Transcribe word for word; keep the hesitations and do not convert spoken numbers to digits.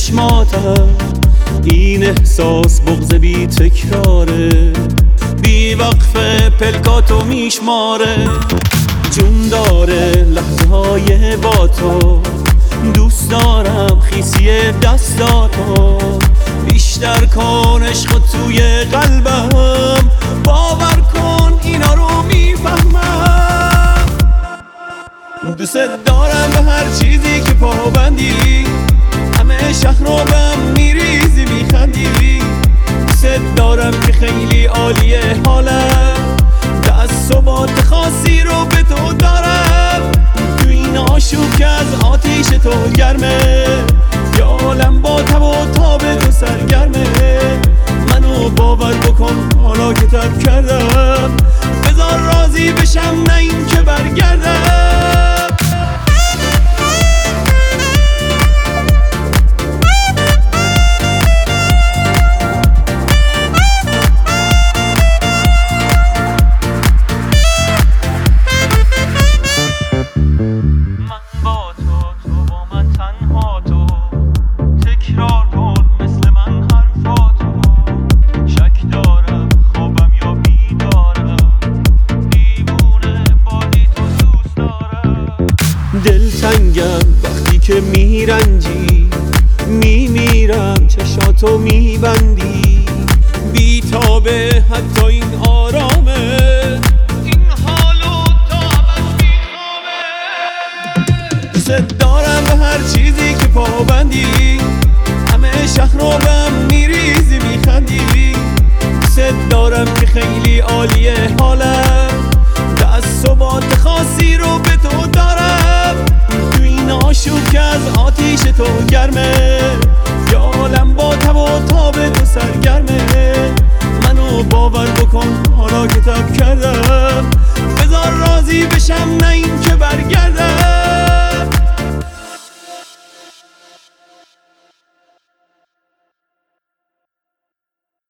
چشماتم، این احساس بغض بی تکراره، بی وقفه پلکاتو میشماره. جون داره لحظه های با تو، دوست دارم خیسی دستاتو، بیشتر کن عشق توی قلبم، باور کن اینا رو میفهمم. دوست دارم به هر چیزی که پابندی، همه شهر رو بهم میریزی میخندی. دوست دارم که خیلی عالیه حالم، دست ثبات خاصی رو به تو دارم. تو این آشوب که از آتیش تو گرمه، یا عالم با تب و تاب تو سرگرمه. منو باور بکن حالا که تب کردم، بذار راضی بشم نه این که برگردم. دلتنگم وقتی که میرنجی، میمیرم چشاتو میبندی. بیتابه حتی این آرامه، این حالو تا ابد میخوامه. دوست دارم به هر چیزی که پابندی، همه شهر رو بهم میریزی میخندی. دوست دارم که خیلی عالیه حالم، دست ثبات خاصی رو به تو دارم. تو این آشوب که از آتیش تو گرمه، یا عالم با تب و تاب تو سرگرمه. منو باور بکن حالا که تب کردم، بذار راضی بشم نه